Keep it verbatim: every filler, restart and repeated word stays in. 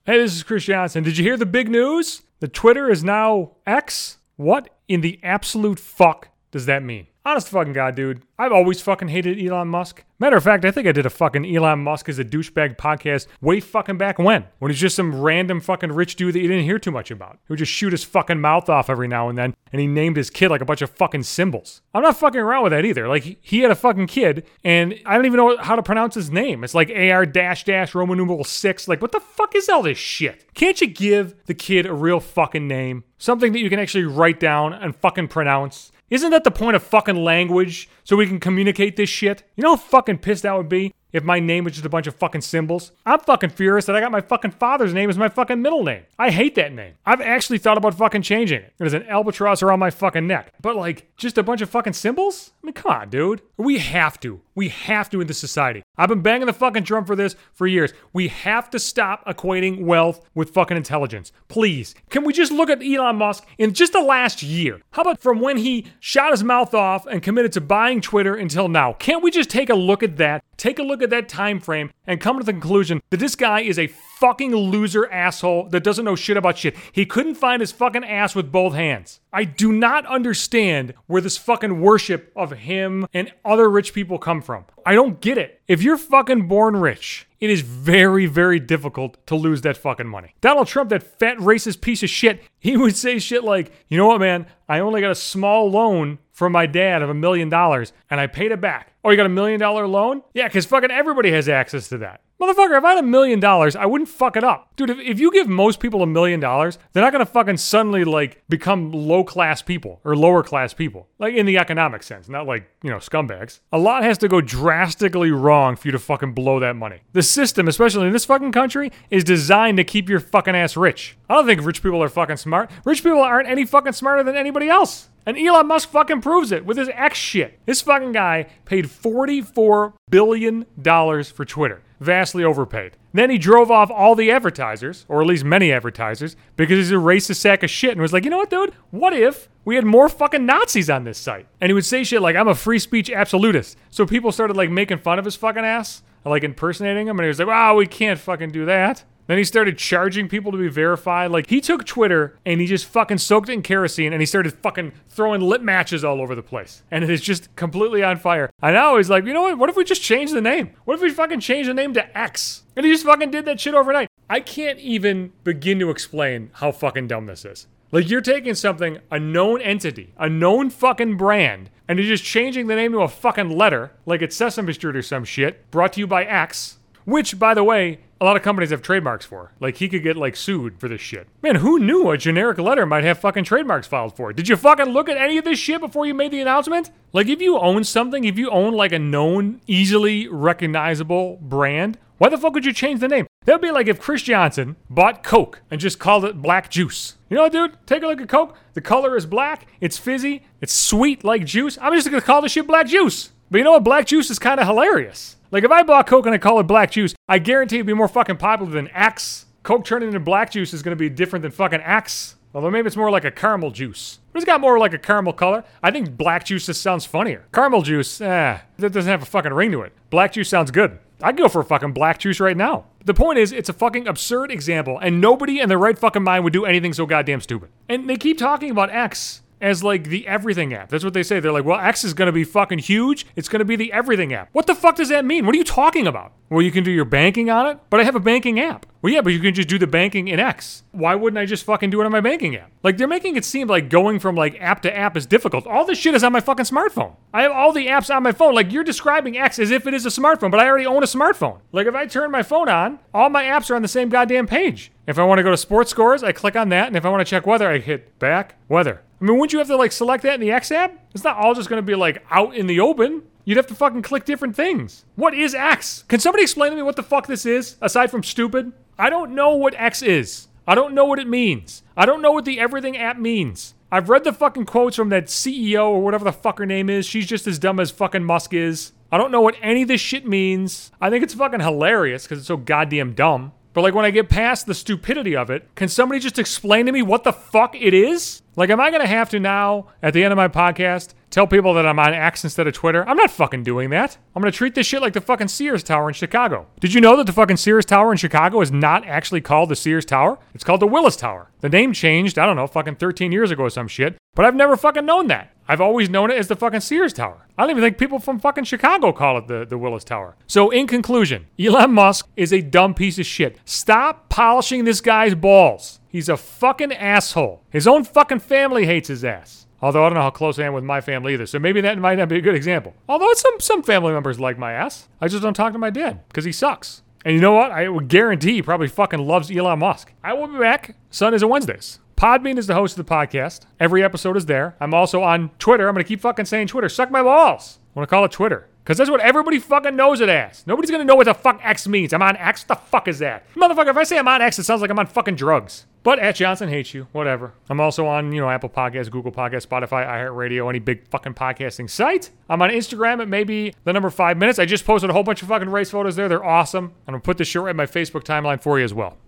Hey, this is Chris Johnson. Did you hear the big news? The Twitter is now X? What in the absolute fuck does that mean? Honest to fucking God, dude. I've always fucking hated Elon Musk. Matter of fact, I think I did a fucking Elon Musk is a douchebag podcast way fucking back when. When he's just some random fucking rich dude that you didn't hear too much about. Who would just shoot his fucking mouth off every now and then, and he named his kid like a bunch of fucking symbols. I'm not fucking around with that either. Like, he, he had a fucking kid, and I don't even know how to pronounce his name. It's like A R dash dash Roman numeral six. Like, what the fuck is all this shit? Can't you give the kid a real fucking name? Something that you can actually write down and fucking pronounce? Isn't that the point of fucking language? So we can communicate this shit? You know how fucking pissed I would be if my name was just a bunch of fucking symbols? I'm fucking furious that I got my fucking father's name as my fucking middle name. I hate that name. I've actually thought about fucking changing it. There's an albatross around my fucking neck. But like, just a bunch of fucking symbols? I mean, come on, dude. We have to. We have to in this society. I've been banging the fucking drum for this for years. We have to stop equating wealth with fucking intelligence. Please. Can we just look at Elon Musk in just the last year? How about from when he shot his mouth off and committed to buying Twitter until now? Can't we just take a look at that? Take a look at that time frame and come to the conclusion that this guy is a fucking loser asshole that doesn't know shit about shit. He couldn't find his fucking ass with both hands. I do not understand where this fucking worship of him and other rich people come from. I don't get it. If you're fucking born rich, it is very, very difficult to lose that fucking money. Donald Trump, that fat racist piece of shit, he would say shit like, you know what, man? I only got a small loan from my dad of a million dollars and I paid it back. Oh, you got a million dollar loan? Yeah, because fucking everybody has access to that. Motherfucker, if I had a million dollars, I wouldn't fuck it up. Dude, if, if you give most people a million dollars, they're not going to fucking suddenly, like, become low-class people or lower-class people. Like, in the economic sense, not like, you know, scumbags. A lot has to go drastically wrong for you to fucking blow that money. The system, especially in this fucking country, is designed to keep your fucking ass rich. I don't think rich people are fucking smart. Rich people aren't any fucking smarter than anybody else. And Elon Musk fucking proves it with his X shit. This fucking guy paid forty-four billion dollars for Twitter. Vastly overpaid. Then he drove off all the advertisers, or at least many advertisers, because he's a racist sack of shit and was like, you know what, dude? What if we had more fucking Nazis on this site? And he would say shit like, I'm a free speech absolutist. So people started like making fun of his fucking ass, like impersonating him, and he was like, wow, we can't fucking do that. Then he started charging people to be verified. Like, he took Twitter and he just fucking soaked it in kerosene and he started fucking throwing lit matches all over the place. And it is just completely on fire. And now he's like, you know what? What if we just change the name? What if we fucking change the name to X? And he just fucking did that shit overnight. I can't even begin to explain how fucking dumb this is. Like, you're taking something, a known entity, a known fucking brand, and you're just changing the name to a fucking letter, like it's Sesame Street or some shit, brought to you by X, which, by the way, a lot of companies have trademarks for. Like, he could get, like, sued for this shit. Man, who knew a generic letter might have fucking trademarks filed for it? Did you fucking look at any of this shit before you made the announcement? Like, if you own something, if you own, like, a known, easily recognizable brand, why the fuck would you change the name? That would be like if Chris Johnson bought Coke and just called it Black Juice. You know what, dude? Take a look at Coke. The color is black. It's fizzy. It's sweet like juice. I'm just going to call this shit Black Juice. But you know what? Black Juice is kind of hilarious. Like, if I bought Coke and I call it Black Juice, I guarantee it'd be more fucking popular than X. Coke turning into Black Juice is going to be different than fucking X. Although maybe it's more like a caramel juice. But it's got more like a caramel color. I think Black Juice just sounds funnier. Caramel juice, eh, that doesn't have a fucking ring to it. Black Juice sounds good. I'd go for a fucking Black Juice right now. The point is, it's a fucking absurd example, and nobody in their right fucking mind would do anything so goddamn stupid. And they keep talking about X as like the everything app. That's what they say. They're like, well, X is going to be fucking huge. It's going to be the everything app. What the fuck does that mean? What are you talking about? Well, you can do your banking on it, but I have a banking app. Well, yeah, but you can just do the banking in X. Why wouldn't I just fucking do it on my banking app? Like, they're making it seem like going from like app to app is difficult. All this shit is on my fucking smartphone. I have all the apps on my phone. Like, you're describing X as if it is a smartphone, but I already own a smartphone. Like, if I turn my phone on, all my apps are on the same goddamn page. If I want to go to sports scores, I click on that, and if I want to check weather, I hit back, weather. I mean, wouldn't you have to like select that in the X app? It's not all just going to be like out in the open. You'd have to fucking click different things. What is X? Can somebody explain to me what the fuck this is, aside from stupid? I don't know what X is. I don't know what it means. I don't know what the everything app means. I've read the fucking quotes from that C E O or whatever the fuck her name is. She's just as dumb as fucking Musk is. I don't know what any of this shit means. I think it's fucking hilarious because it's so goddamn dumb. But like when I get past the stupidity of it, can somebody just explain to me what the fuck it is? Like, am I going to have to now, at the end of my podcast, tell people that I'm on X instead of Twitter. I'm not fucking doing that. I'm gonna treat this shit like the fucking Sears Tower in Chicago. Did you know that the fucking Sears Tower in Chicago is not actually called the Sears Tower? It's called the Willis Tower. The name changed, I don't know, fucking thirteen years ago or some shit, but I've never fucking known that. I've always known it as the fucking Sears Tower. I don't even think people from fucking Chicago call it the, the Willis Tower. So in conclusion, Elon Musk is a dumb piece of shit. Stop polishing this guy's balls. He's a fucking asshole. His own fucking family hates his ass. Although I don't know how close I am with my family either, so maybe that might not be a good example. Although some, some family members like my ass. I just don't talk to my dad, because he sucks. And you know what? I would guarantee he probably fucking loves Elon Musk. I will be back. Sundays and Wednesdays. Podbean is the host of the podcast. Every episode is there. I'm also on Twitter. I'm going to keep fucking saying Twitter. Suck my balls. I want to call it Twitter. Because that's what everybody fucking knows it as. Nobody's going to know what the fuck X means. I'm on X? What the fuck is that? Motherfucker, if I say I'm on X, it sounds like I'm on fucking drugs. But at Johnson hates you. Whatever. I'm also on, you know, Apple Podcasts, Google Podcasts, Spotify, iHeartRadio, any big fucking podcasting site. I'm on Instagram at maybe the number five minutes. I just posted a whole bunch of fucking race photos there. They're awesome. I'm going to put this shit right in my Facebook timeline for you as well.